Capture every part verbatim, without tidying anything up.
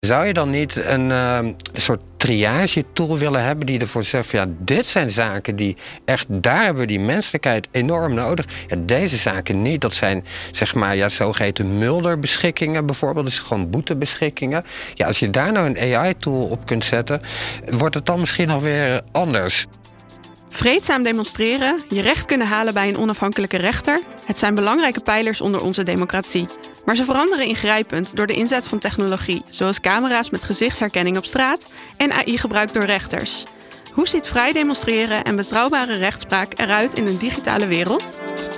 Zou je dan niet een uh, soort triage-tool willen hebben die ervoor zegt van ja, dit zijn zaken die echt, daar hebben we die menselijkheid enorm nodig. Ja, deze zaken niet. Dat zijn zeg maar ja, zogeheten mulderbeschikkingen bijvoorbeeld, dus gewoon boetebeschikkingen. Ja, als je daar nou een A I-tool op kunt zetten, wordt het dan misschien alweer anders. Vreedzaam demonstreren, je recht kunnen halen bij een onafhankelijke rechter. Het zijn belangrijke pijlers onder onze democratie. Maar ze veranderen ingrijpend door de inzet van technologie, zoals camera's met gezichtsherkenning op straat en A I-gebruik door rechters. Hoe ziet vrij demonstreren en betrouwbare rechtspraak eruit in een digitale wereld?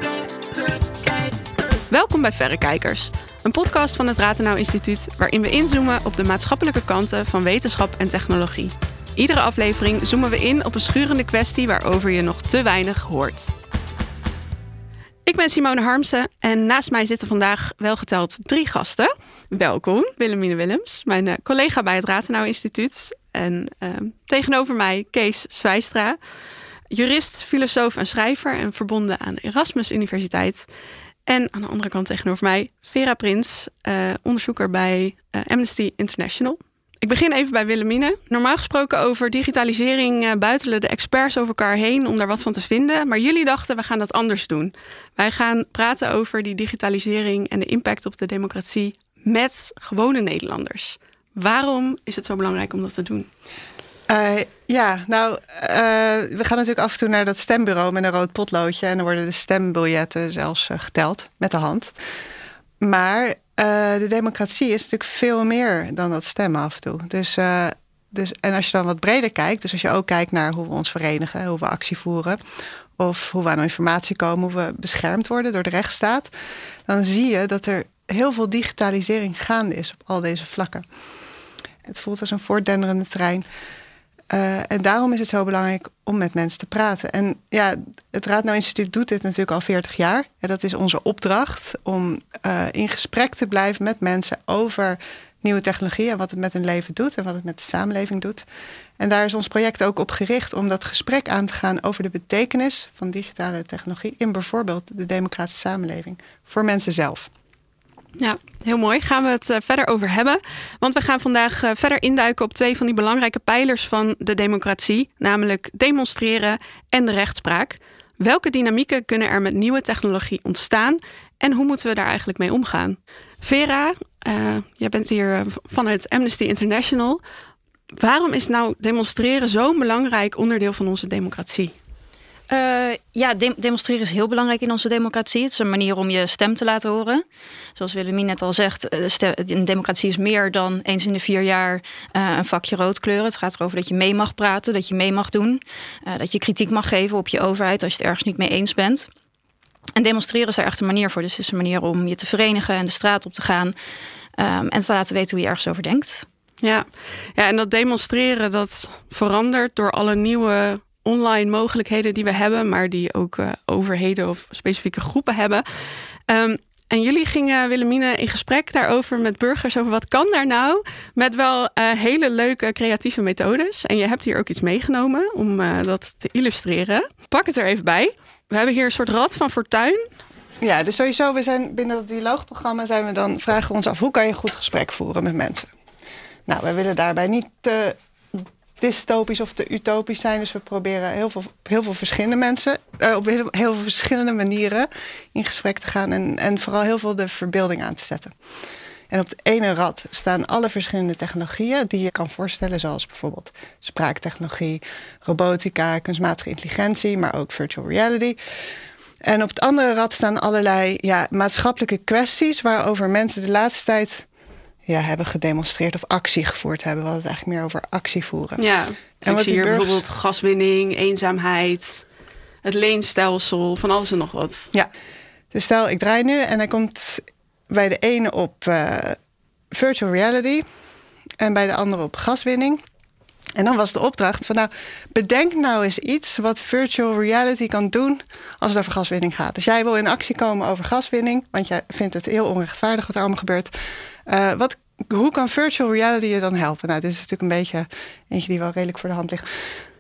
Welkom bij Verrekijkers, een podcast van het Rathenau Instituut waarin we inzoomen op de maatschappelijke kanten van wetenschap en technologie. Iedere aflevering zoomen we in op een schurende kwestie waarover je nog te weinig hoort. Ik ben Simone Harmsen en naast mij zitten vandaag welgeteld drie gasten. Welkom, Willemine Willems, mijn uh, collega bij het Rathenau Instituut. En uh, tegenover mij Kees Zwijstra, jurist, filosoof en schrijver en verbonden aan de Erasmus Universiteit. En aan de andere kant tegenover mij Vera Prins, uh, onderzoeker bij uh, Amnesty International. Ik begin even bij Willemine. Normaal gesproken over digitalisering uh, buitelen de experts over elkaar heen om daar wat van te vinden. Maar jullie dachten, we gaan dat anders doen. Wij gaan praten over die digitalisering en de impact op de democratie met gewone Nederlanders. Waarom is het zo belangrijk om dat te doen? Uh, ja, nou, uh, we gaan natuurlijk af en toe naar dat stembureau met een rood potloodje. En dan worden de stembiljetten zelfs uh, geteld met de hand. Maar Uh, de democratie is natuurlijk veel meer dan dat stemmen af en toe. Dus, uh, dus, en als je dan wat breder kijkt, dus als je ook kijkt naar hoe we ons verenigen, hoe we actie voeren, of hoe we aan informatie komen, hoe we beschermd worden door de rechtsstaat, dan zie je dat er heel veel digitalisering gaande is op al deze vlakken. Het voelt als een voortdenderende trein. Uh, en daarom is het zo belangrijk om met mensen te praten. En ja, het Rathenau Instituut doet dit natuurlijk al veertig jaar. En dat is onze opdracht om uh, in gesprek te blijven met mensen over nieuwe technologie en wat het met hun leven doet en wat het met de samenleving doet. En daar is ons project ook op gericht om dat gesprek aan te gaan over de betekenis van digitale technologie in bijvoorbeeld de democratische samenleving voor mensen zelf. Ja, heel mooi. Gaan we het uh, verder over hebben. Want we gaan vandaag uh, verder induiken op twee van die belangrijke pijlers van de democratie. Namelijk demonstreren en de rechtspraak. Welke dynamieken kunnen er met nieuwe technologie ontstaan? En hoe moeten we daar eigenlijk mee omgaan? Vera, uh, jij bent hier vanuit Amnesty International. Waarom is nou demonstreren zo'n belangrijk onderdeel van onze democratie? Uh, ja, de- demonstreren is heel belangrijk in onze democratie. Het is een manier om je stem te laten horen. Zoals Willemine net al zegt, een democratie is meer dan eens in de vier jaar uh, een vakje rood kleuren. Het gaat erover dat je mee mag praten, dat je mee mag doen. Uh, dat je kritiek mag geven op je overheid als je het ergens niet mee eens bent. En demonstreren is daar echt een manier voor. Dus het is een manier om je te verenigen en de straat op te gaan. Um, en te laten weten hoe je ergens over denkt. Ja, ja, en dat demonstreren dat verandert door alle nieuwe online mogelijkheden die we hebben, maar die ook uh, overheden of specifieke groepen hebben. Um, en jullie gingen, Willemine, in gesprek daarover met burgers over wat kan daar nou, met wel uh, hele leuke creatieve methodes. En je hebt hier ook iets meegenomen om uh, dat te illustreren. Pak het er even bij. We hebben hier een soort rad van fortuin. Ja, dus sowieso, we zijn binnen dat dialoogprogramma zijn we dan vragen we ons af, hoe kan je een goed gesprek voeren met mensen? Nou, wij willen daarbij niet te dystopisch of te utopisch zijn. Dus we proberen heel veel, heel veel verschillende mensen uh, op heel, heel veel verschillende manieren in gesprek te gaan en, en vooral heel veel de verbeelding aan te zetten. En op het ene rad staan alle verschillende technologieën die je kan voorstellen, zoals bijvoorbeeld spraaktechnologie, robotica, kunstmatige intelligentie, maar ook virtual reality. En op het andere rad staan allerlei ja, maatschappelijke kwesties waarover mensen de laatste tijd ja, hebben gedemonstreerd of actie gevoerd hebben. We hadden het eigenlijk meer over actie voeren. Ja, dus en ik wat zie hier burgers... bijvoorbeeld gaswinning, eenzaamheid, het leenstelsel, van alles en nog wat. Ja, dus stel ik draai nu en hij komt bij de ene op uh, virtual reality en bij de andere op gaswinning. En dan was de opdracht van nou, bedenk nou eens iets wat virtual reality kan doen als het over gaswinning gaat. Dus jij wil in actie komen over gaswinning, want jij vindt het heel onrechtvaardig wat er allemaal gebeurt. Uh, wat, hoe kan virtual reality je dan helpen? Nou, dit is natuurlijk een beetje eentje die wel redelijk voor de hand ligt.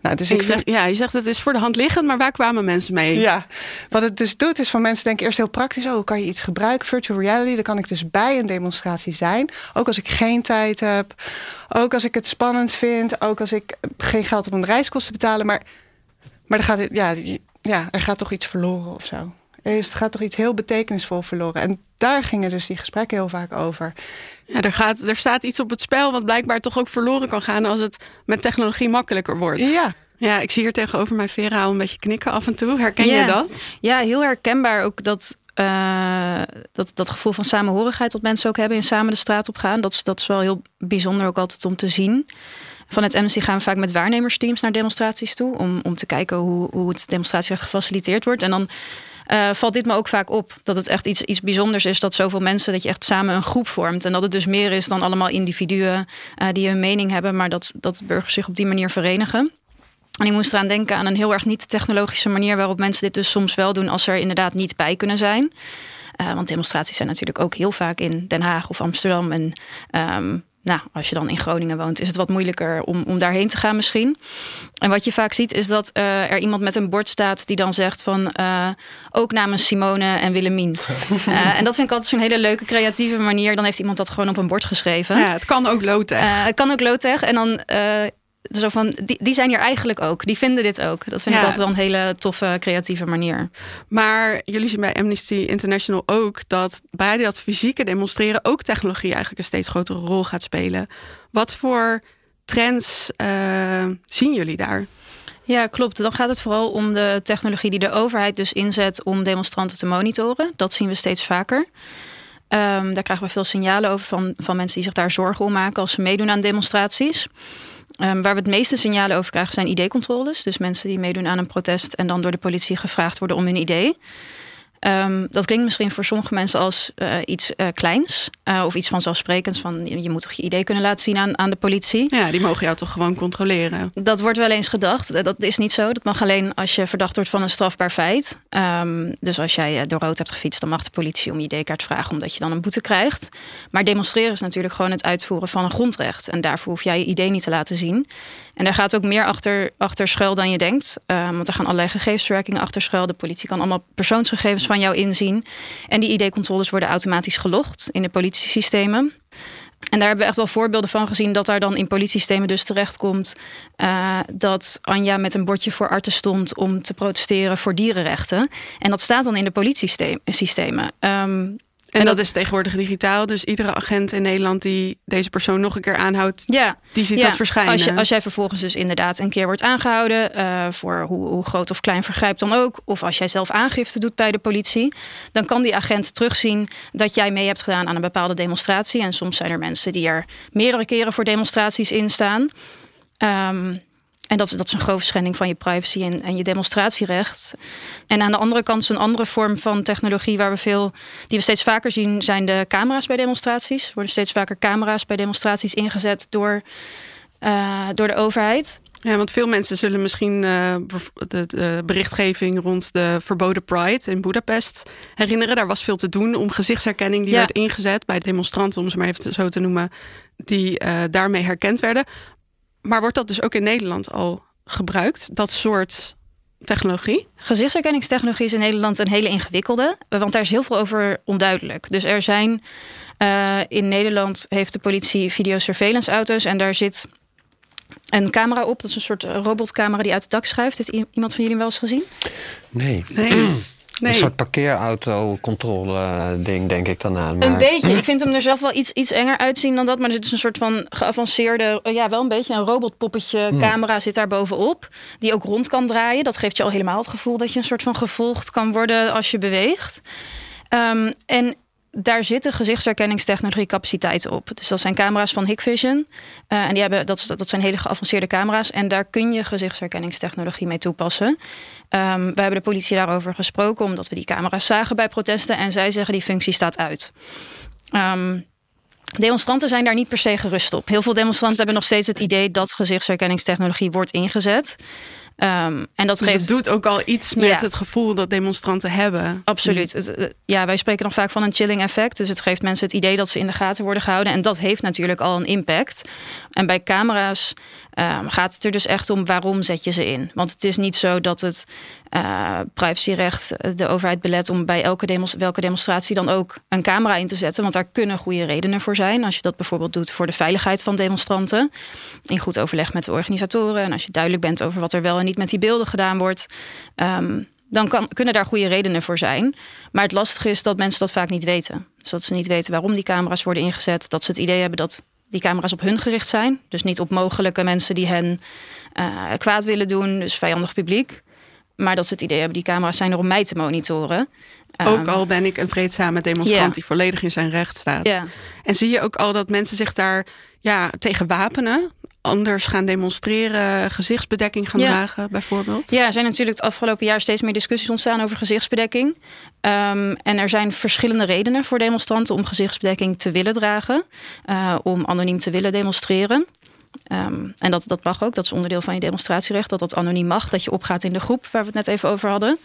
Nou, dus ik ik zeg, vind, ja, je zegt het is voor de hand liggend, maar waar kwamen mensen mee? Ja, wat het dus doet is van mensen denken eerst heel praktisch. Oh, hoe kan je iets gebruiken? Virtual reality, dan kan ik dus bij een demonstratie zijn. Ook als ik geen tijd heb. Ook als ik het spannend vind. Ook als ik geen geld heb om de reiskosten te betalen. Maar, maar er, gaat, ja, ja, er gaat toch iets verloren of zo. Er gaat toch iets heel betekenisvol verloren. En daar gingen dus die gesprekken heel vaak over. Ja, er, gaat, er staat iets op het spel wat blijkbaar toch ook verloren kan gaan als het met technologie makkelijker wordt. Ja. Ja, ik zie hier tegenover mij Vera al een beetje knikken af en toe. Herken ja. je dat? Ja, heel herkenbaar ook dat, uh, dat, dat gevoel van samenhorigheid dat mensen ook hebben en samen de straat op gaan. Dat is, dat is wel heel bijzonder ook altijd om te zien. Van het Amnesty gaan we vaak met waarnemersteams naar demonstraties toe om, om te kijken hoe, hoe het demonstratierecht gefaciliteerd wordt. En dan Uh, valt dit me ook vaak op. Dat het echt iets, iets bijzonders is dat zoveel mensen, dat je echt samen een groep vormt. En dat het dus meer is dan allemaal individuen uh, die een mening hebben, maar dat, dat burgers zich op die manier verenigen. En ik moest eraan denken aan een heel erg niet-technologische manier waarop mensen dit dus soms wel doen als ze er inderdaad niet bij kunnen zijn. Uh, want demonstraties zijn natuurlijk ook heel vaak in Den Haag of Amsterdam. En um, nou, als je dan in Groningen woont, is het wat moeilijker om, om daarheen te gaan misschien. En wat je vaak ziet is dat uh, er iemand met een bord staat die dan zegt van uh, ook namens Simone en Willemien. uh, en dat vind ik altijd zo'n hele leuke creatieve manier. Dan heeft iemand dat gewoon op een bord geschreven. Ja, het kan ook low-tech. Uh, het kan ook low-tech. En dan uh, zo van, die, die zijn hier eigenlijk ook. Die vinden dit ook. Dat vind ja. ik altijd wel een hele toffe, creatieve manier. Maar jullie zien bij Amnesty International ook dat bij dat fysieke demonstreren ook technologie eigenlijk een steeds grotere rol gaat spelen. Wat voor trends uh, zien jullie daar? Ja, klopt. Dan gaat het vooral om de technologie die de overheid dus inzet om demonstranten te monitoren. Dat zien we steeds vaker. Um, daar krijgen we veel signalen over van, van mensen die zich daar zorgen om maken als ze meedoen aan demonstraties. Um, waar we het meeste signalen over krijgen zijn I D-controles. Dus mensen die meedoen aan een protest en dan door de politie gevraagd worden om hun I D. Um, dat klinkt misschien voor sommige mensen als uh, iets uh, kleins. Uh, of iets vanzelfsprekends van je moet toch je I D kunnen laten zien aan, aan de politie. Ja, die mogen jou toch gewoon controleren? Dat wordt wel eens gedacht. Dat is niet zo. Dat mag alleen als je verdacht wordt van een strafbaar feit. Um, dus als jij uh, door rood hebt gefietst, dan mag de politie om je I D-kaart vragen omdat je dan een boete krijgt. Maar demonstreren is natuurlijk gewoon het uitvoeren van een grondrecht. En daarvoor hoef jij je I D niet te laten zien. En daar gaat ook meer achter, achter schuil dan je denkt. Um, want er gaan allerlei gegevensverwerkingen achter schuil. De politie kan allemaal persoonsgegevens van jou inzien. En die I D-controles worden automatisch gelogd in de politiesystemen. En daar hebben we echt wel voorbeelden van gezien dat daar dan in politiesystemen dus terechtkomt uh, dat Anja met een bordje voor Arte stond om te protesteren voor dierenrechten. En dat staat dan in de politiesystemen. Um, En, en dat, dat is tegenwoordig digitaal. Dus iedere agent in Nederland die deze persoon nog een keer aanhoudt, ja, die ziet ja, dat verschijnen. Als, je, als jij vervolgens dus inderdaad een keer wordt aangehouden uh, voor hoe, hoe groot of klein vergrijp dan ook, of als jij zelf aangifte doet bij de politie, dan kan die agent terugzien dat jij mee hebt gedaan aan een bepaalde demonstratie. En soms zijn er mensen die er meerdere keren voor demonstraties in staan. Um, En dat is, dat is een grove schending van je privacy en, en je demonstratierecht. En aan de andere kant is een andere vorm van technologie waar we veel, die we steeds vaker zien, zijn de camera's bij demonstraties. Er worden steeds vaker camera's bij demonstraties ingezet door, uh, door de overheid. Ja, want veel mensen zullen misschien uh, de, de berichtgeving rond de verboden Pride in Budapest herinneren. Daar was veel te doen om gezichtsherkenning die ja. werd ingezet bij demonstranten, om ze maar even zo te noemen, die uh, daarmee herkend werden. Maar wordt dat dus ook in Nederland al gebruikt, dat soort technologie? Gezichtsherkenningstechnologie is in Nederland een hele ingewikkelde, want daar is heel veel over onduidelijk. Dus er zijn, uh, in Nederland heeft de politie videosurveillance auto's en daar zit een camera op. Dat is een soort robotcamera die uit het dak schuift. Heeft iemand van jullie hem wel eens gezien? Nee. Nee. Nee. Een soort parkeerauto-controle ding, denk ik dan aan. Maar een beetje. Ik vind hem er zelf wel iets, iets enger uitzien dan dat. Maar er zit een soort van geavanceerde, ja, wel een beetje een robotpoppetje mm. camera zit daar bovenop. Die ook rond kan draaien. Dat geeft je al helemaal het gevoel dat je een soort van gevolgd kan worden als je beweegt. Um, en daar zitten gezichtsherkenningstechnologie capaciteiten op. Dus dat zijn camera's van Hikvision. Uh, en die hebben, dat, dat zijn hele geavanceerde camera's. En daar kun je gezichtsherkenningstechnologie mee toepassen. Um, we hebben de politie daarover gesproken, omdat we die camera's zagen bij protesten. En zij zeggen die functie staat uit. Um, Demonstranten zijn daar niet per se gerust op. Heel veel demonstranten hebben nog steeds het idee dat gezichtsherkenningstechnologie wordt ingezet. Um, en dat dus geeft, het doet ook al iets met ja. het gevoel dat demonstranten hebben. Absoluut. Mm. Ja, wij spreken dan vaak van een chilling effect. Dus het geeft mensen het idee dat ze in de gaten worden gehouden. En dat heeft natuurlijk al een impact. En bij camera's Um, gaat het er dus echt om waarom zet je ze in? Want het is niet zo dat het uh, privacyrecht de overheid belet om bij elke demos, welke demonstratie dan ook een camera in te zetten. Want daar kunnen goede redenen voor zijn. Als je dat bijvoorbeeld doet voor de veiligheid van demonstranten. In goed overleg met de organisatoren. En als je duidelijk bent over wat er wel en niet met die beelden gedaan wordt. Um, dan kan, kunnen daar goede redenen voor zijn. Maar het lastige is dat mensen dat vaak niet weten. Dus dat ze niet weten waarom die camera's worden ingezet. Dat ze het idee hebben dat die camera's op hun gericht zijn. Dus niet op mogelijke mensen die hen uh, kwaad willen doen. Dus vijandig publiek. Maar dat ze het idee hebben, die camera's zijn er om mij te monitoren. Ook al ben ik een vreedzame demonstrant yeah. die volledig in zijn recht staat. Yeah. En zie je ook al dat mensen zich daar ja, tegen wapenen? Anders gaan demonstreren, gezichtsbedekking gaan ja. dragen bijvoorbeeld? Ja, er zijn natuurlijk het afgelopen jaar steeds meer discussies ontstaan over gezichtsbedekking. Um, en er zijn verschillende redenen voor demonstranten om gezichtsbedekking te willen dragen. Uh, om anoniem te willen demonstreren. Um, en dat, dat mag ook, dat is onderdeel van je demonstratierecht. Dat dat anoniem mag, dat je opgaat in de groep waar we het net even over hadden.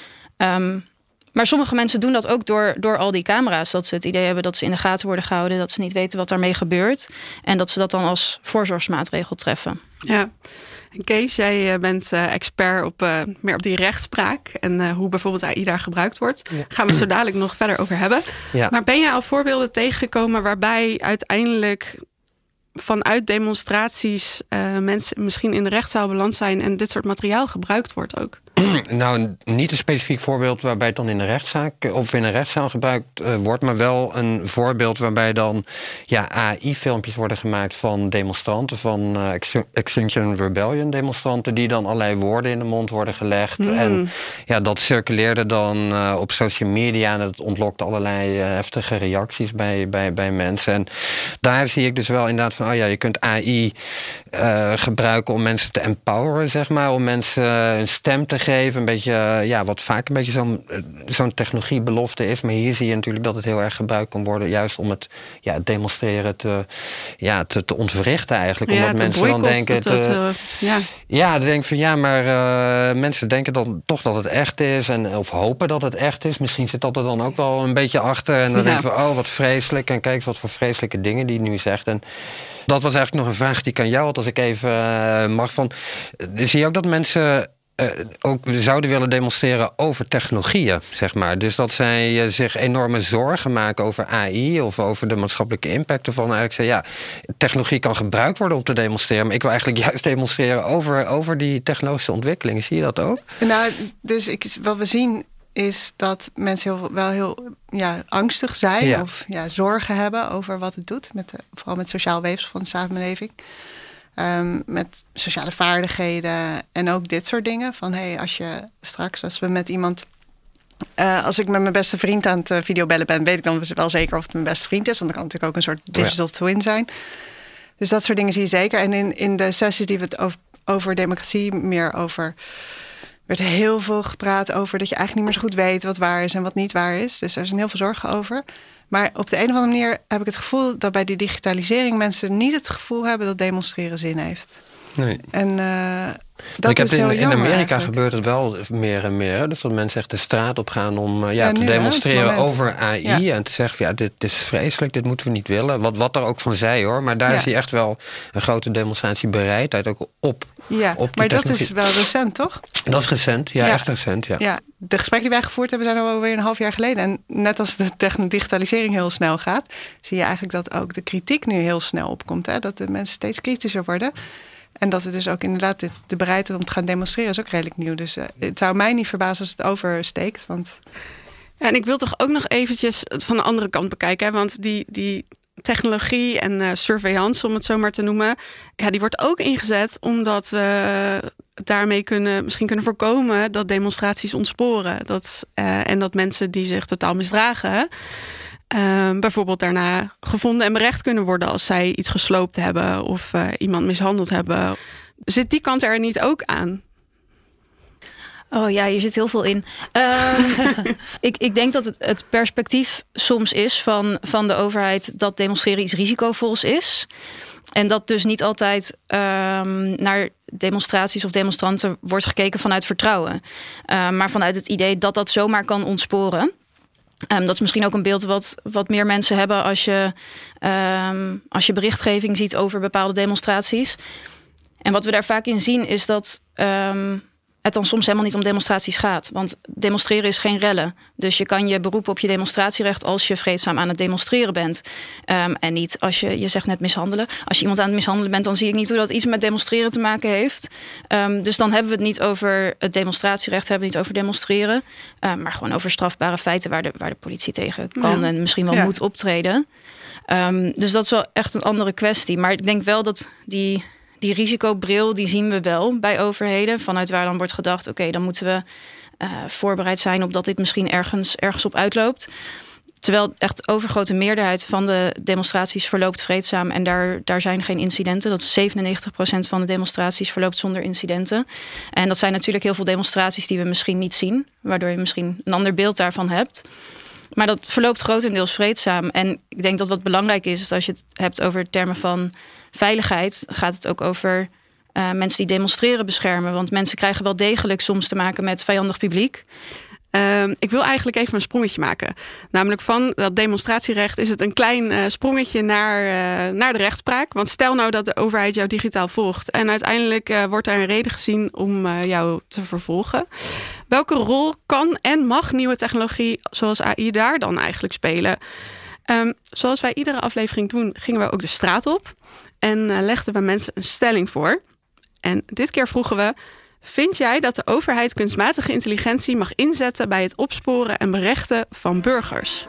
Um, Maar sommige mensen doen dat ook door, door al die camera's. Dat ze het idee hebben dat ze in de gaten worden gehouden. Dat ze niet weten wat daarmee gebeurt. En dat ze dat dan als voorzorgsmaatregel treffen. Ja. En Kees, jij bent uh, expert op, uh, meer op die rechtspraak. En uh, hoe bijvoorbeeld A I daar gebruikt wordt. Daar ja. gaan we het zo dadelijk nog verder over hebben. Ja. Maar ben jij al voorbeelden tegengekomen waarbij uiteindelijk vanuit demonstraties uh, mensen misschien in de rechtszaal beland zijn en dit soort materiaal gebruikt wordt ook? Nou, niet een specifiek voorbeeld waarbij het dan in een rechtszaak of in een rechtszaal gebruikt uh, wordt, maar wel een voorbeeld waarbij dan ja, A I-filmpjes worden gemaakt van demonstranten, van uh, Extinction Rebellion demonstranten, die dan allerlei woorden in de mond worden gelegd. Mm. En ja, dat circuleerde dan uh, op social media en het ontlokte allerlei uh, heftige reacties bij, bij, bij mensen. En daar zie ik dus wel inderdaad van, oh ja, je kunt A I uh, gebruiken om mensen te empoweren, zeg maar, om mensen uh, een stem te geven. Een beetje, ja, wat vaak een beetje zo'n, zo'n technologiebelofte is. Maar hier zie je natuurlijk dat het heel erg gebruikt kan worden, juist om het, ja, het demonstreren te, ja, te, te ontwrichten eigenlijk. Ja, omdat mensen dan denken. Dat, te, uh, ja, ja dan denk ik van ja, maar uh, mensen denken dan toch dat het echt is. En, of hopen dat het echt is. Misschien zit dat er dan ook wel een beetje achter. En dan ja. denken we, oh, wat vreselijk. En kijk eens wat voor vreselijke dingen die nu zegt. En dat was eigenlijk nog een vraag die ik aan jou had, als ik even uh, mag. Van, zie je ook dat mensen Uh, ook zouden willen demonstreren over technologieën, zeg maar. Dus dat zij uh, zich enorme zorgen maken over A I of over de maatschappelijke impact ervan. Eigenlijk zeggen, ja, technologie kan gebruikt worden om te demonstreren, maar ik wil eigenlijk juist demonstreren over, over die technologische ontwikkelingen. Zie je dat ook? Nou, dus ik, wat we zien is dat mensen heel, wel heel ja, angstig zijn ja. of ja, zorgen hebben over wat het doet, met de, vooral met sociaal weefsel van de samenleving. Um, met sociale vaardigheden en ook dit soort dingen. Van hey, als je straks, als we met iemand, uh, als ik met mijn beste vriend aan het uh, videobellen ben, weet ik dan wel zeker of het mijn beste vriend is. Want dan kan het natuurlijk ook een soort digital ja. twin zijn. Dus dat soort dingen zie je zeker. En in, in de sessie die we het over, over democratie meer over, werd heel veel gepraat over dat je eigenlijk niet meer zo goed weet wat waar is en wat niet waar is. Dus er zijn heel veel zorgen over. Maar op de een of andere manier heb ik het gevoel dat bij die digitalisering mensen niet het gevoel hebben dat demonstreren zin heeft. Nee. En uh, dat ik heb is in, heel in jammer Amerika eigenlijk. gebeurt het wel meer en meer. Dus dat mensen echt de straat op gaan om uh, ja, ja, te nu, demonstreren hè, over A I. Ja. En te zeggen van ja, dit is vreselijk, dit moeten we niet willen. Wat, wat er ook van zij hoor. Maar daar ja. zie je echt wel een grote demonstratiebereidheid ook op. Ja, op die maar dat technologie. is wel recent, toch? Dat is recent, ja, ja. echt recent. Ja. ja, de gesprekken die wij gevoerd hebben zijn alweer een half jaar geleden. En net als de techn- digitalisering heel snel gaat, zie je eigenlijk dat ook de kritiek nu heel snel opkomt. Hè? Dat de mensen steeds kritischer worden. En dat het dus ook inderdaad de, de bereidheid om te gaan demonstreren is ook redelijk nieuw. Dus uh, het zou mij niet verbazen als het oversteekt. Want ja, en ik wil toch ook nog eventjes van de andere kant bekijken. Hè? Want die, die technologie en uh, surveillance, om het zo maar te noemen, ja, die wordt ook ingezet omdat we daarmee kunnen, misschien kunnen voorkomen dat demonstraties ontsporen. Dat, uh, en dat mensen die zich totaal misdragen, Uh, bijvoorbeeld daarna gevonden en berecht kunnen worden als zij iets gesloopt hebben of uh, iemand mishandeld hebben. Zit die kant er niet ook aan? Oh ja, hier zit heel veel in. Uh, ik, ik denk dat het, het perspectief soms is van, van de overheid dat demonstreren iets risicovols is. En dat dus niet altijd um, naar demonstraties of demonstranten wordt gekeken vanuit vertrouwen. Uh, maar vanuit het idee dat dat zomaar kan ontsporen. Um, dat is misschien ook een beeld wat, wat meer mensen hebben als je, um, als je berichtgeving ziet over bepaalde demonstraties. En wat we daar vaak in zien is dat um, het dan soms helemaal niet om demonstraties gaat. Want demonstreren is geen rellen. Dus je kan je beroepen op je demonstratierecht als je vreedzaam aan het demonstreren bent. Um, en niet als je, je zegt net mishandelen. Als je iemand aan het mishandelen bent, dan zie ik niet hoe dat iets met demonstreren te maken heeft. Um, dus dan hebben we het niet over het demonstratierecht, hebben we het niet over demonstreren. Um, maar gewoon over strafbare feiten waar de, waar de politie tegen kan ja. en misschien wel ja. moet optreden. Um, dus dat is wel echt een andere kwestie. Maar ik denk wel dat die... Die risicobril, die zien we wel bij overheden. Vanuit waar dan wordt gedacht, oké, okay, dan moeten we uh, voorbereid zijn op dat dit misschien ergens, ergens op uitloopt. Terwijl echt de overgrote meerderheid van de demonstraties verloopt vreedzaam. En daar, daar zijn geen incidenten. Dat is zevenennegentig procent van de demonstraties verloopt zonder incidenten. En dat zijn natuurlijk heel veel demonstraties die we misschien niet zien. Waardoor je misschien een ander beeld daarvan hebt. Maar dat verloopt grotendeels vreedzaam. En ik denk dat wat belangrijk is, is als je het hebt over termen van veiligheid, gaat het ook over uh, mensen die demonstreren beschermen. Want mensen krijgen wel degelijk soms te maken met vijandig publiek. Uh, ik wil eigenlijk even een sprongetje maken. Namelijk van dat demonstratierecht is het een klein uh, sprongetje naar, uh, naar de rechtspraak. Want stel nou dat de overheid jou digitaal volgt en uiteindelijk uh, wordt er een reden gezien om uh, jou te vervolgen. Welke rol kan en mag nieuwe technologie zoals A I daar dan eigenlijk spelen? Um, zoals wij iedere aflevering doen, gingen we ook de straat op en uh, legden we mensen een stelling voor. En dit keer vroegen we: vind jij dat de overheid kunstmatige intelligentie mag inzetten bij het opsporen en berechten van burgers?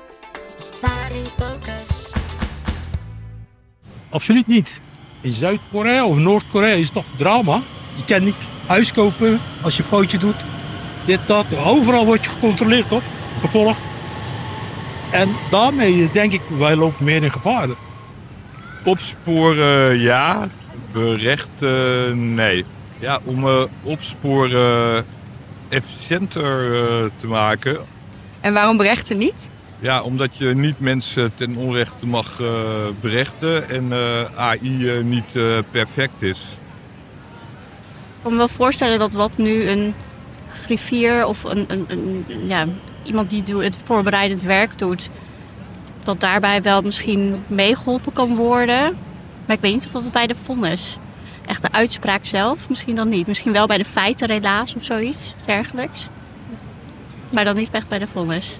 Absoluut niet. In Zuid-Korea of Noord-Korea is het toch drama. Je kan niet huis kopen als je een foutje doet. Dit, dat. Overal word je gecontroleerd, toch? Gevolgd. En daarmee denk ik, wij lopen meer in gevaar. Opsporen ja, berechten nee. Ja, om uh, opsporen efficiënter uh, te maken. En waarom berechten niet? Ja, omdat je niet mensen ten onrechte mag uh, berechten en uh, A I uh, niet uh, perfect is. Ik kan me wel voorstellen dat wat nu een griffier of een, een, een, ja, iemand die het voorbereidend werk doet, dat daarbij wel misschien meegeholpen kan worden. Maar ik weet niet of dat bij de vonnis. Echt de uitspraak zelf, misschien dan niet. Misschien wel bij de feiten helaas of zoiets dergelijks. Maar dan niet echt bij de vonnis.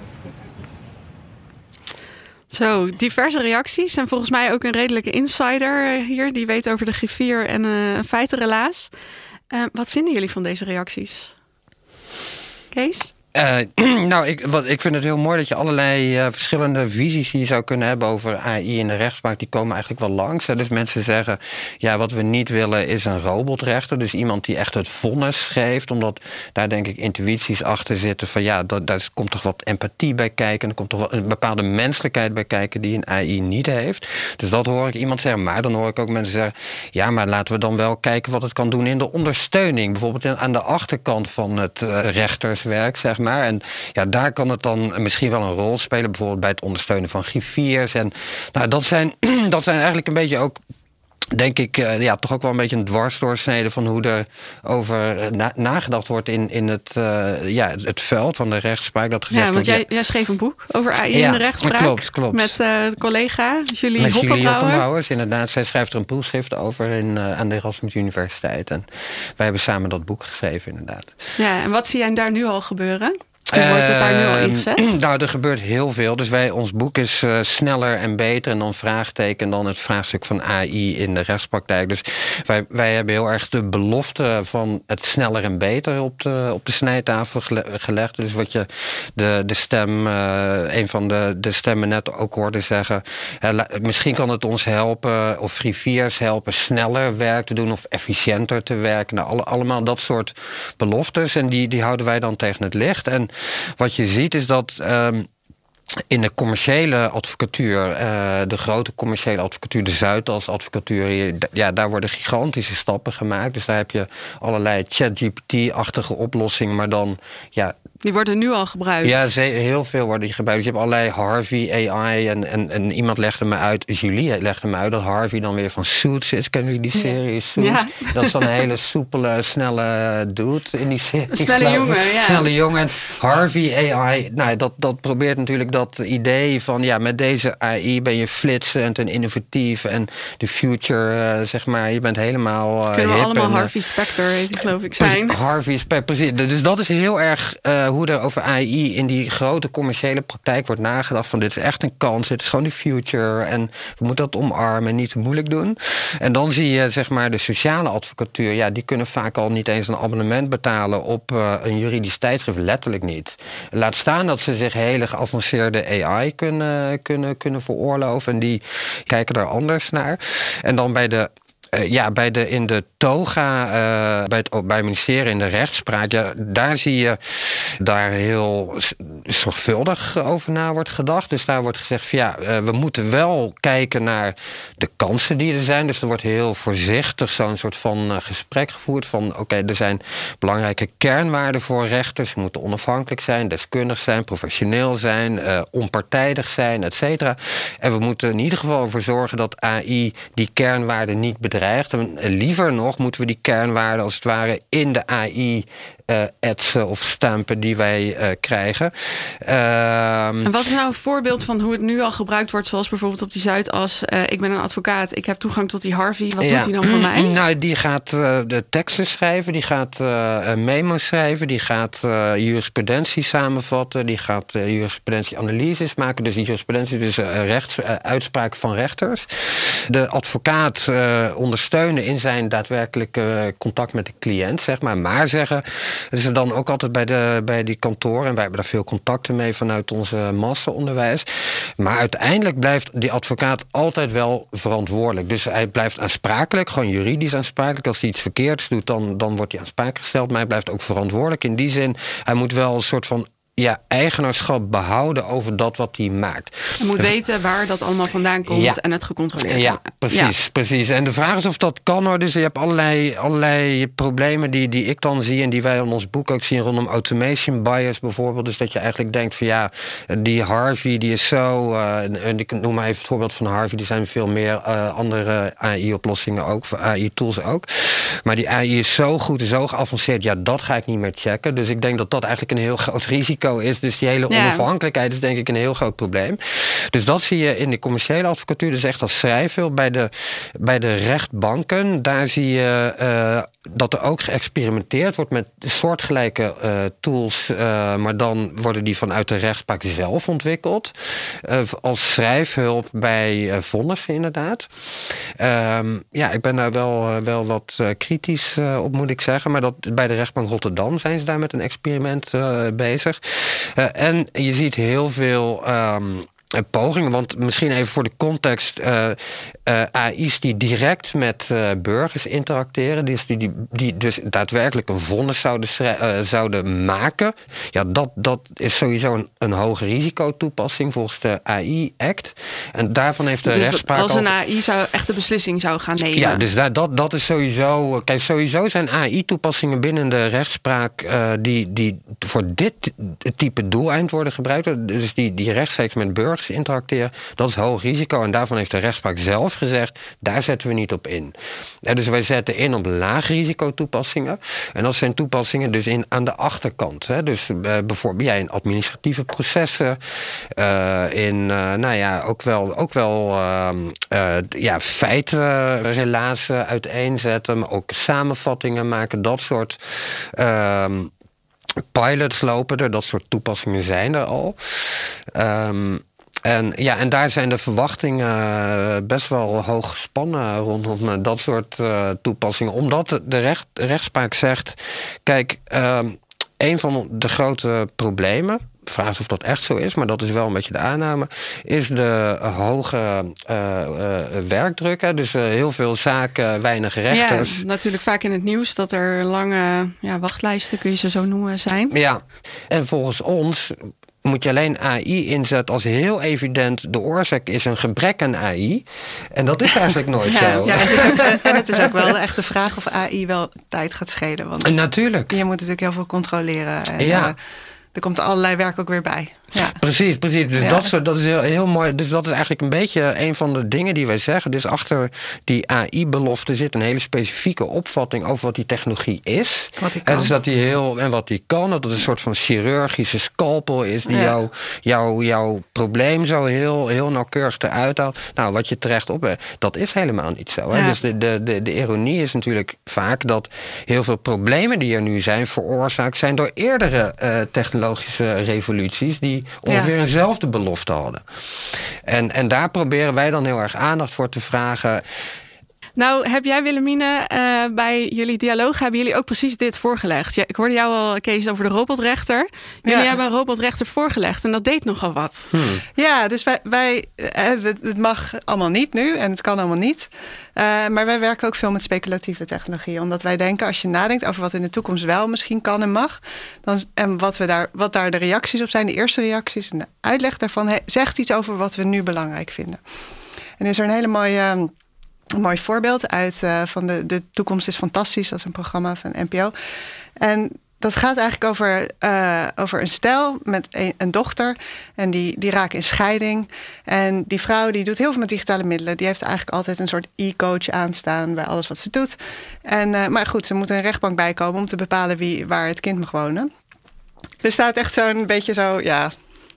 Zo, diverse reacties. En volgens mij ook een redelijke insider hier. Die weet over de griffier en uh, feitenrelaas. Uh, wat vinden jullie van deze reacties? Kees? Uh, nou, ik, wat, ik vind het heel mooi dat je allerlei uh, verschillende visies die je zou kunnen hebben over A I in de rechtspraak. Die komen eigenlijk wel langs. Hè. Dus mensen zeggen, ja, wat we niet willen is een robotrechter. Dus iemand die echt het vonnis geeft. Omdat daar denk ik intuïties achter zitten van ja, dat, daar komt toch wat empathie bij kijken. Er komt toch wel een bepaalde menselijkheid bij kijken die een A I niet heeft. Dus dat hoor ik iemand zeggen. Maar dan hoor ik ook mensen zeggen, ja, maar laten we dan wel kijken wat het kan doen in de ondersteuning. Bijvoorbeeld aan de achterkant van het uh, rechterswerk, zeg maar. Maar. En ja, daar kan het dan misschien wel een rol spelen. Bijvoorbeeld bij het ondersteunen van griffiers. En nou, dat zijn, dat zijn eigenlijk een beetje ook, denk ik, uh, ja, toch ook wel een beetje een dwarsdoorsnede van hoe er over na, nagedacht wordt in, in het, uh, ja, het veld van de rechtspraak. Dat gezegd ja, want dat, jij, jij schreef een boek over A I ja, in de rechtspraak. Klopt, klopt. Met uh, collega Julie met Julie Hoppenbrouwers. Inderdaad, zij schrijft er een proefschrift over in, uh, aan de Erasmus Universiteit. En wij hebben samen dat boek geschreven, inderdaad. Ja, en wat zie jij daar nu al gebeuren? Hoe wordt het daar nu al ingezet? Uh, nou, er gebeurt heel veel. Dus wij, ons boek is uh, sneller en beter en dan vraagteken dan het vraagstuk van A I in de rechtspraktijk. Dus wij, wij hebben heel erg de belofte van het sneller en beter op de, op de snijtafel gelegd. Dus wat je de, de stem, uh, een van de, de stemmen net ook hoorde zeggen. Uh, misschien kan het ons helpen, of griffiers helpen, sneller werk te doen of efficiënter te werken. Nou, alle, allemaal dat soort beloftes. En die, die houden wij dan tegen het licht. En wat je ziet is dat um, in de commerciële advocatuur, uh, de grote commerciële advocatuur, de Zuidas advocatuur, ja, daar worden gigantische stappen gemaakt. Dus daar heb je allerlei ChatGPT-achtige oplossingen, maar dan ja, Die worden nu al gebruikt. Ja, ze, heel veel worden die gebruikt. Dus je hebt allerlei Harvey A I. En, en, en iemand legde me uit, Julie legde me uit... dat Harvey dan weer van Suits is. Kennen jullie die serie Suits? Ja. Dat is dan een hele soepele, snelle dude in die serie. Een snelle jongen, ja. Snelle jongen. En Harvey A I, nou, dat, dat probeert natuurlijk dat idee van... ja, met deze A I ben je flitsend en innovatief... en de future, uh, zeg maar, je bent helemaal uh, Kunnen we hip allemaal en, Harvey Specter, heet die, geloof ik, zijn. Harvey Specter, precies. Dus dat is heel erg uh, hoe er over A I in die grote commerciële praktijk wordt nagedacht. Van dit is echt een kans, dit is gewoon de future. En we moeten dat omarmen en niet te moeilijk doen. En dan zie je, zeg maar, de sociale advocatuur. Ja, die kunnen vaak al niet eens een abonnement betalen op uh, een juridisch tijdschrift. Letterlijk niet. Laat staan dat ze zich hele geavanceerde A I kunnen, kunnen, kunnen veroorloven. En die kijken daar anders naar. En dan bij de Uh, ja, bij de, in de toga, uh, bij, het, bij het ministerie in de rechtspraak... Ja, daar zie je daar heel zorgvuldig over na wordt gedacht. Dus daar wordt gezegd van ja, uh, we moeten wel kijken naar de kansen die er zijn. Dus er wordt heel voorzichtig zo'n soort van uh, gesprek gevoerd van oké, okay, er zijn belangrijke kernwaarden voor rechters. Ze moeten onafhankelijk zijn, deskundig zijn, professioneel zijn, uh, onpartijdig zijn, et cetera. En we moeten in ieder geval ervoor zorgen dat A I die kernwaarden niet bedreigt. En liever nog moeten we die kernwaarden als het ware in de A I uh, etsen of stampen die wij uh, krijgen. Uh, en wat is nou een voorbeeld van hoe het nu al gebruikt wordt, zoals bijvoorbeeld op die Zuidas? Uh, ik ben een advocaat, ik heb toegang tot die Harvey. Wat ja. doet hij dan voor mij? Nou, die gaat uh, de teksten schrijven, die gaat uh, memo's schrijven, die gaat uh, jurisprudentie samenvatten, die gaat uh, jurisprudentieanalyses maken. Dus die jurisprudentie, dus uh, rechts, uh, uitspraak van rechters. De advocaat uh, ondersteunen in zijn daadwerkelijke contact met de cliënt, zeg maar. Maar zeggen, dat is er dan ook altijd bij, de, bij die kantoren, en wij hebben daar veel contacten mee vanuit onze massaonderwijs. Maar uiteindelijk blijft die advocaat altijd wel verantwoordelijk. Dus hij blijft aansprakelijk, gewoon juridisch aansprakelijk. Als hij iets verkeerds doet, dan, dan wordt hij aansprakelijk gesteld. Maar hij blijft ook verantwoordelijk in die zin. Hij moet wel een soort van ja, eigenaarschap behouden over dat wat hij maakt. Je moet weten waar dat allemaal vandaan komt ja. en het gecontroleerd ja, precies, ja, precies. En de vraag is of dat kan hoor. Dus je hebt allerlei, allerlei problemen die, die ik dan zie en die wij in ons boek ook zien rondom automation bias bijvoorbeeld. Dus dat je eigenlijk denkt van ja, die Harvey die is zo, uh, en ik noem maar even het voorbeeld van Harvey, die zijn veel meer uh, andere A I-oplossingen ook, A I-tools ook. Maar die A I is zo goed en zo geavanceerd, ja, dat ga ik niet meer checken. Dus ik denk dat dat eigenlijk een heel groot risico is. Dus die hele onafhankelijkheid is denk ik een heel groot probleem. Dus dat zie je in de commerciële advocatuur. Dus echt als schrijfveld. Bij de, bij de rechtbanken, daar zie je uh, dat er ook geëxperimenteerd wordt met soortgelijke uh, tools. Uh, maar dan worden die vanuit de rechtspraak zelf ontwikkeld. Uh, als schrijfhulp bij uh, vonnissen inderdaad. Uh, ja, ik ben daar wel, uh, wel wat uh, kritisch uh, op moet ik zeggen. Maar dat, bij de rechtbank Rotterdam zijn ze daar met een experiment uh, bezig. Uh, en je ziet heel veel Um, pogingen, want misschien even voor de context, uh, uh, A I's die direct met uh, burgers interacteren, dus die, die, die dus daadwerkelijk een vonnis zouden, uh, zouden maken, ja, dat, dat is sowieso een, een hoge risicotoepassing volgens de A I-act. En daarvan heeft de dus rechtspraak als een al... A I zou echt de beslissing zou gaan nemen. Ja, dus dat, dat, dat is sowieso... Kijk, sowieso zijn A I-toepassingen binnen de rechtspraak uh, die, die voor dit type doeleind worden gebruikt. Dus die, die rechtstreeks met burgers interacteren, dat is hoog risico. En daarvan heeft de rechtspraak zelf gezegd, daar zetten we niet op in. En dus wij zetten in op laag risico toepassingen. En dat zijn toepassingen dus in, aan de achterkant. Hè. Dus uh, bijvoorbeeld ja, in administratieve processen, uh, in uh, nou ja, ook wel, ook wel uh, uh, ja, feitenrelaties uiteenzetten, maar ook samenvattingen maken, dat soort uh, pilots lopen er, dat soort toepassingen zijn er al. Um, En, ja, en daar zijn de verwachtingen best wel hoog gespannen rondom dat soort uh, toepassingen. Omdat de recht, de rechtspraak zegt, kijk, uh, een van de grote problemen, vraag of dat echt zo is, maar dat is wel een beetje de aanname, is de hoge uh, uh, werkdruk. Hè? Dus uh, heel veel zaken, weinig rechters. Ja, natuurlijk vaak in het nieuws dat er lange ja, wachtlijsten, kun je ze zo noemen, zijn. Ja, en volgens ons moet je alleen A I inzetten als heel evident de oorzaak is een gebrek aan A I. En dat is eigenlijk nooit ja, zo. Ja, het is ook, en het is ook wel echt de vraag of A I wel tijd gaat schelen. Want en natuurlijk. Je moet natuurlijk heel veel controleren. En, ja. Uh, er komt allerlei werk ook weer bij. Ja. Precies, precies. Dus Ja. dat, is, dat is heel, heel mooi. Dus dat is eigenlijk een beetje een van de dingen die wij zeggen. Dus achter die A I-belofte zit een hele specifieke opvatting over wat die technologie is. Wat die kan. En dus dat die heel, en wat die kan. Dat het een soort van chirurgische scalpel is die Ja. jou, jou, jouw probleem zo heel, heel nauwkeurig eruit haalt. Nou, wat je terecht op, dat is helemaal niet zo. Hè? Ja. Dus de, de, de, de ironie is natuurlijk vaak dat heel veel problemen die er nu zijn veroorzaakt zijn door eerdere uh, technologische revoluties die ongeveer Ja. eenzelfde belofte hadden. En, en daar proberen wij dan heel erg aandacht voor te vragen. Nou, heb jij, Willemine, uh, bij jullie dialoog hebben jullie ook precies dit voorgelegd? Ja, ik hoorde jou al, Kees, over de robotrechter. Jullie Ja. hebben een robotrechter voorgelegd en dat deed nogal wat. Hmm. Ja, dus wij, wij, het mag allemaal niet nu en het kan allemaal niet. Uh, maar wij werken ook veel met speculatieve technologie. Omdat wij denken, als je nadenkt over wat in de toekomst wel misschien kan en mag. Dan, en wat, we daar, wat daar de reacties op zijn, de eerste reacties en de uitleg daarvan, he, zegt iets over wat we nu belangrijk vinden. En is er een hele mooie... Een mooi voorbeeld uit uh, van de, de Toekomst is Fantastisch. Dat is een programma van N P O. En dat gaat eigenlijk over, uh, over een stel met een, een dochter. En die, die raken in scheiding. En die vrouw die doet heel veel met digitale middelen. Die heeft eigenlijk altijd een soort e-coach aanstaan bij alles wat ze doet. En, uh, maar goed, ze moet een rechtbank bijkomen om te bepalen wie, waar het kind mag wonen. Er staat echt zo'n beetje zo, ja...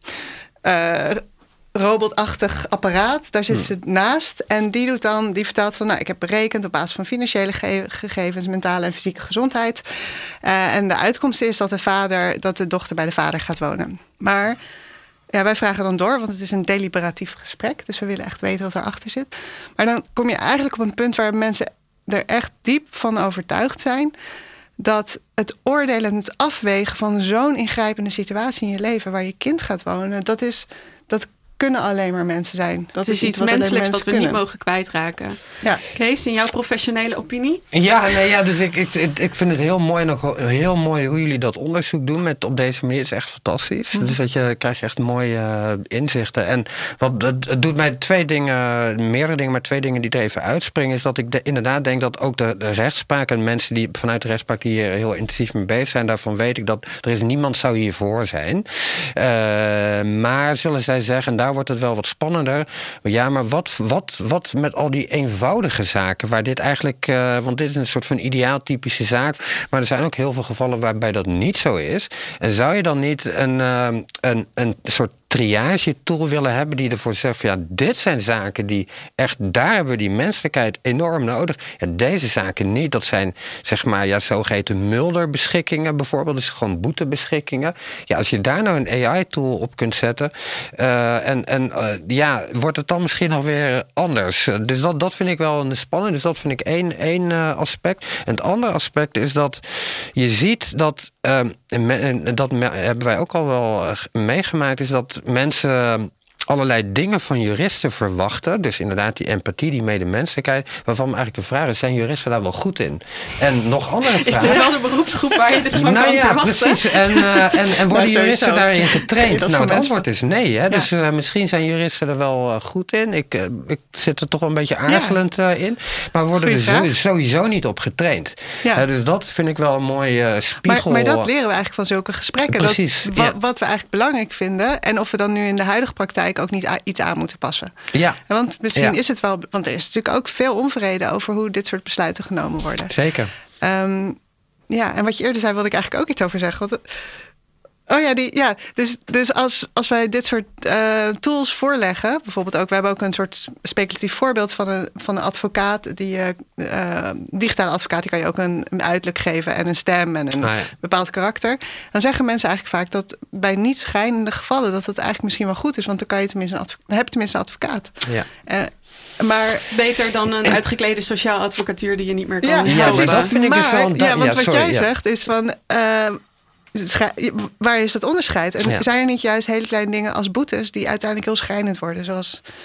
Uh, robotachtig apparaat. Daar zit ze naast. En die doet dan, die vertelt van, nou, ik heb berekend op basis van financiële ge- gegevens, mentale en fysieke gezondheid. Uh, en de uitkomst is dat de vader, dat de dochter bij de vader gaat wonen. Maar ja, wij vragen dan door, want het is een deliberatief gesprek. Dus we willen echt weten wat erachter zit. Maar dan kom je eigenlijk op een punt waar mensen er echt diep van overtuigd zijn dat het oordelen en het afwegen van zo'n ingrijpende situatie in je leven waar je kind gaat wonen, dat is, dat kunnen alleen maar mensen zijn. Dat Het is iets menselijks wat we kunnen. niet mogen kwijtraken. Ja. Kees, in jouw professionele opinie? Ja, nee, ja dus ik, ik, ik vind het heel mooi, nog heel mooi hoe jullie dat onderzoek doen met op deze manier. Het is echt fantastisch. Mm. Dus dat je krijg je echt mooie uh, inzichten. En wat het, het doet mij twee dingen, meerdere dingen, maar twee dingen die er even uitspringen, is dat ik de, inderdaad denk dat ook de, de rechtspraak en mensen die vanuit de rechtspraak die hier heel intensief mee bezig zijn, daarvan weet ik dat er is niemand zou hiervoor zijn. Uh, maar zullen zij zeggen, en daar wordt het wel wat spannender. Ja, maar wat, wat, wat met al die eenvoudige zaken, waar dit eigenlijk, uh, want dit is een soort van ideaaltypische zaak, maar er zijn ook heel veel gevallen waarbij dat niet zo is. En zou je dan niet een, uh, een, een soort triage-tool willen hebben die ervoor zegt van ja, dit zijn zaken die echt, daar hebben we die menselijkheid enorm nodig. Ja, deze zaken niet. Dat zijn zeg maar ja, zogeheten Mulder-beschikkingen bijvoorbeeld, dus gewoon boetebeschikkingen. Ja, als je daar nou een A I-tool op kunt zetten, uh, en, en uh, ja, wordt het dan misschien alweer anders. Dus dat, dat vind ik wel een spannend. Dus dat vind ik één, één uh, aspect. En het andere aspect is dat je ziet dat, uh, en dat hebben wij ook al wel meegemaakt, is dat mensen allerlei dingen van juristen verwachten. Dus inderdaad die empathie, die medemenselijkheid, waarvan eigenlijk de vraag is, zijn juristen daar wel goed in? En nog andere vragen. Is dit wel de beroepsgroep waar je dit van nou kan ja, verwachten? Precies. En, uh, en, en worden nou, juristen daarin getraind? Nou, het antwoord is nee. Hè? Ja. Dus uh, misschien zijn juristen er wel uh, goed in. Ik, uh, ik zit er toch wel een beetje aarzelend uh, in. Maar we worden Goeie er vraag. sowieso niet op getraind. Ja. Uh, dus dat vind ik wel een mooie uh, spiegel. Maar, maar dat leren we eigenlijk van zulke gesprekken. Precies, Dat, wa- ja. Wat we eigenlijk belangrijk vinden. En of we dan nu in de huidige praktijk ook niet a- iets aan moeten passen. Ja. Want misschien Ja. is het wel. Want er is natuurlijk ook veel onvrede over hoe dit soort besluiten genomen worden. Zeker. Um, ja, en wat je eerder zei, wilde ik eigenlijk ook iets over zeggen. Want, oh ja, die, ja dus, dus als, als wij dit soort uh, tools voorleggen, bijvoorbeeld ook, we hebben ook een soort speculatief voorbeeld van een, van een advocaat, die uh, uh, digitale advocaat, die kan je ook een, een uiterlijk geven en een stem en een ah, ja. bepaald karakter. Dan zeggen mensen eigenlijk vaak dat bij niet schijnende gevallen dat het eigenlijk misschien wel goed is, want dan kan je tenminste een advo- dan heb je tenminste een advocaat. Ja. Uh, maar beter dan een uitgeklede sociaal advocatuur die je niet meer kan ja, helpen. Ja, maar dat vind ik maar, dus wel... Ja, want ja, wat sorry, jij ja. zegt is van, uh, sche- waar is dat onderscheid? En Ja. zijn er niet juist hele kleine dingen als boetes die uiteindelijk heel schrijnend worden? Zoals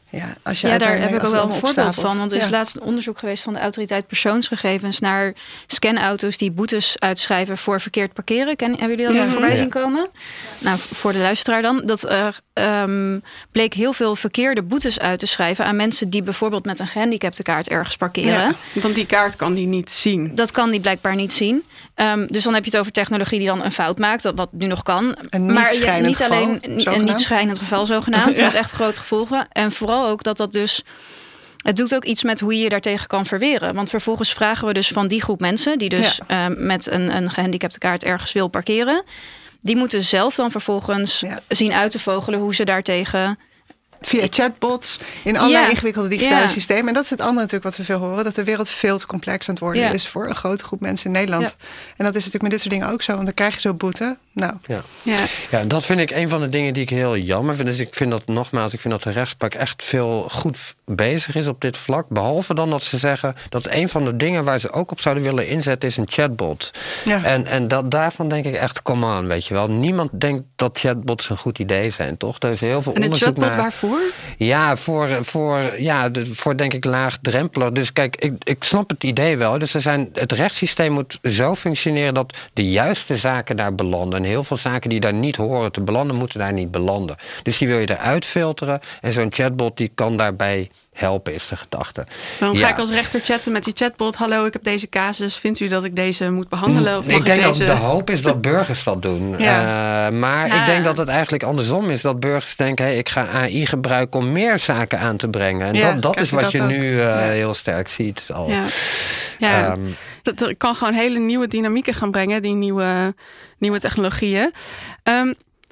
Ja, als je ja daar uiteindelijk- heb ik als ook het wel een allemaal voorbeeld opstapelt. van. Want er is Ja. laatst een onderzoek geweest van de autoriteit persoonsgegevens naar scanauto's die boetes uitschrijven voor verkeerd parkeren. Ken, hebben jullie dat Ja. al voorbij Ja. zien komen? Nou, voor de luisteraar dan. Dat er um, bleek heel veel verkeerde boetes uit te schrijven aan mensen die bijvoorbeeld met een gehandicaptenkaart ergens parkeren. Ja, want die kaart kan die niet zien. Dat kan die blijkbaar niet zien. Um, dus dan heb je het over technologie die dan een fout maakt, dat wat nu nog kan. Een niet maar je- schrijnend niet geval, alleen een zogenaamd. niet schrijnend geval zogenaamd, Ja. met echt grote gevolgen. En vooral ook dat dat dus. Het doet ook iets met hoe je je daartegen kan verweren. Want vervolgens vragen we dus van die groep mensen die dus Ja. um, met een, een gehandicapte kaart ergens wil parkeren. Die moeten zelf dan vervolgens Ja. zien uit te vogelen hoe ze daartegen. Via chatbots, in allerlei Ja. ingewikkelde digitale Ja. systemen. En dat is het andere natuurlijk wat we veel horen. Dat de wereld veel te complex aan het worden Ja. is voor een grote groep mensen in Nederland. En dat is natuurlijk met dit soort dingen ook zo. Want dan krijg je zo'n boete. Nou, Ja. Ja. Ja, dat vind ik een van de dingen die ik heel jammer vind. Dus ik vind dat nogmaals, ik vind dat de rechtspraak echt veel goed bezig is op dit vlak. Behalve dan dat ze zeggen dat een van de dingen waar ze ook op zouden willen inzetten is een chatbot. Ja. En, en dat, daarvan denk ik echt, come on, weet je wel. Niemand denkt dat chatbots een goed idee zijn, toch? Er is heel veel En een onderzoek chatbot naar. waarvoor? Ja, voor, voor, ja, de, voor denk ik laagdrempelig. Dus kijk, ik, ik snap het idee wel. Dus er zijn, het rechtssysteem moet zo functioneren dat de juiste zaken daar belanden. En heel veel zaken die daar niet horen te belanden, moeten daar niet belanden. Dus die wil je eruit filteren. En zo'n chatbot die kan daarbij helpen, is de gedachte. Dan ga Ja. ik als rechter chatten met die chatbot. Hallo, ik heb deze casus. Vindt u dat ik deze moet behandelen? Of mag Ik denk deze... dat de hoop is dat burgers dat doen. Ja. Uh, maar Ja. ik denk dat het eigenlijk andersom is. Dat burgers denken, hey, ik ga A I gebruiken om meer zaken aan te brengen. En Ja, dat, dat krijg is je wat dat je ook. nu uh, Ja. heel sterk ziet al. Ja, ja. Um, dat er kan gewoon hele nieuwe dynamieken gaan brengen. Die nieuwe, nieuwe technologieën. Um,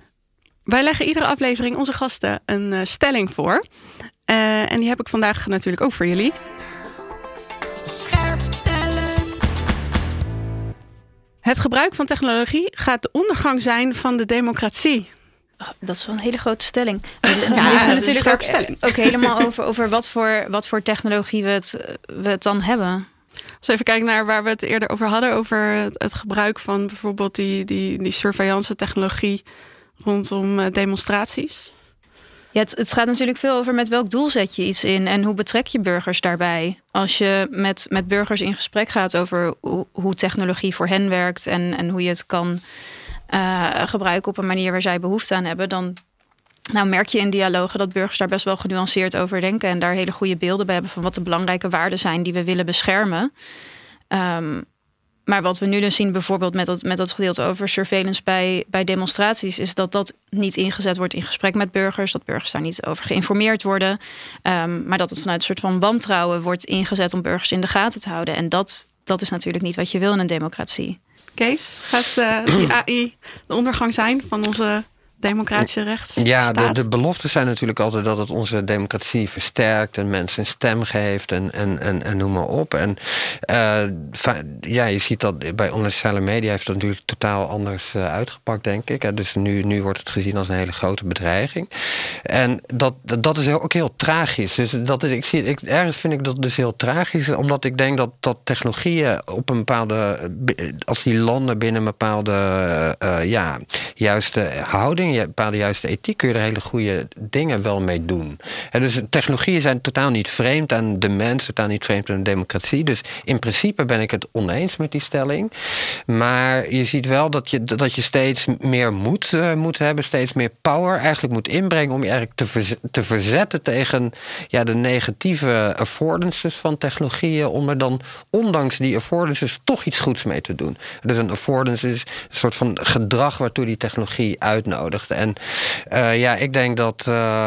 wij leggen iedere aflevering onze gasten een uh, stelling voor. Uh, en die heb ik vandaag natuurlijk ook voor jullie. Scherp stellen. Het gebruik van technologie gaat de ondergang zijn van de democratie. Oh, dat is wel een hele grote stelling. Ja, Het ligt dat is een natuurlijk scherpe ook, stelling. ook helemaal over, over wat, voor, wat voor technologie we het, we het dan hebben. Als we even kijken naar waar we het eerder over hadden. Over het, het gebruik van bijvoorbeeld die, die, die surveillance technologie rondom uh, demonstraties. Ja, het, het gaat natuurlijk veel over met welk doel zet je iets in en hoe betrek je burgers daarbij. Als je met, met burgers in gesprek gaat over hoe, hoe technologie voor hen werkt en, en hoe je het kan uh, gebruiken op een manier waar zij behoefte aan hebben, dan nou, merk je in dialogen dat burgers daar best wel genuanceerd over denken en daar hele goede beelden bij hebben van wat de belangrijke waarden zijn die we willen beschermen. Um, Maar wat we nu dus zien bijvoorbeeld met dat, met dat gedeelte over surveillance bij, bij demonstraties, is dat dat niet ingezet wordt in gesprek met burgers. Dat burgers daar niet over geïnformeerd worden. Um, maar dat het vanuit een soort van wantrouwen wordt ingezet om burgers in de gaten te houden. En dat, dat is natuurlijk niet wat je wil in een democratie. Kees, gaat uh, die A I de ondergang zijn van onze democratische rechtsstaat? Ja, de, de beloftes zijn natuurlijk altijd dat het onze democratie versterkt en mensen een stem geeft en, en, en, en noem maar op. En uh, ja, je ziet dat bij online sociale media heeft dat natuurlijk totaal anders uh, uitgepakt, denk ik. Dus nu, nu wordt het gezien als een hele grote bedreiging. En dat, dat is ook heel tragisch. Dus dat is, ik zie, ik, ergens vind ik dat dus heel tragisch, omdat ik denk dat, dat technologieën op een bepaalde, als die landen binnen een bepaalde uh, ja, juiste houding, je bepaalde juiste ethiek, kun je er hele goede dingen wel mee doen. En dus technologieën zijn totaal niet vreemd aan de mens, totaal niet vreemd aan de democratie. Dus in principe ben ik het oneens met die stelling. Maar je ziet wel dat je, dat je steeds meer moed uh, moet hebben, steeds meer power eigenlijk moet inbrengen om je eigenlijk te, verz- te verzetten tegen ja, de negatieve affordances van technologieën, om er dan ondanks die affordances toch iets goeds mee te doen. Dus een affordance is een soort van gedrag waartoe die technologie uitnodigt. En uh, ja, ik denk dat uh,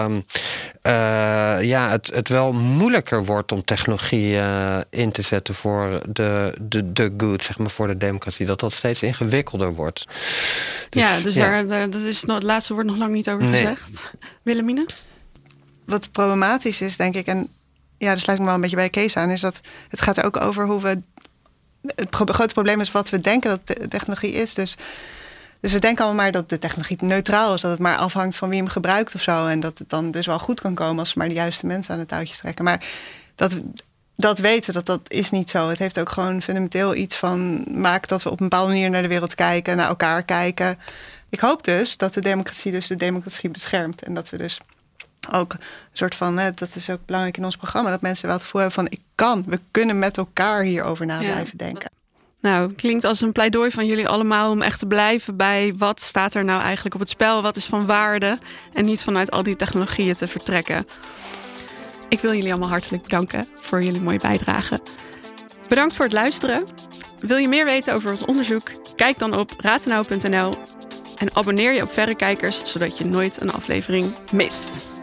uh, ja, het, het wel moeilijker wordt om technologie uh, in te zetten voor de, de, de good, zeg maar, voor de democratie. Dat dat steeds ingewikkelder wordt. Dus, ja, dus ja. Daar, daar, dat is nog, het laatste wordt nog lang niet over nee. gezegd. Willemine? Wat problematisch is, denk ik, en ja, dat sluit me wel een beetje bij Kees aan, is dat het gaat er ook over hoe we. Het pro- grote probleem is wat we denken dat de technologie is. Dus. Dus we denken allemaal maar dat de technologie neutraal is. Dat het maar afhangt van wie hem gebruikt of zo. En dat het dan dus wel goed kan komen als ze maar de juiste mensen aan het touwtje trekken. Maar dat, dat weten we, dat dat is niet zo. Het heeft ook gewoon fundamenteel iets van maakt dat we op een bepaalde manier naar de wereld kijken, naar elkaar kijken. Ik hoop dus dat de democratie dus de democratie beschermt. En dat we dus ook een soort van, hè, dat is ook belangrijk in ons programma, dat mensen wel het gevoel hebben van ik kan, we kunnen met elkaar hierover na Ja. blijven denken. Nou, klinkt als een pleidooi van jullie allemaal om echt te blijven bij wat staat er nou eigenlijk op het spel, wat is van waarde en niet vanuit al die technologieën te vertrekken. Ik wil jullie allemaal hartelijk danken voor jullie mooie bijdrage. Bedankt voor het luisteren. Wil je meer weten over ons onderzoek? Kijk dan op ratenau punt n l en abonneer je op Verrekijkers, zodat je nooit een aflevering mist.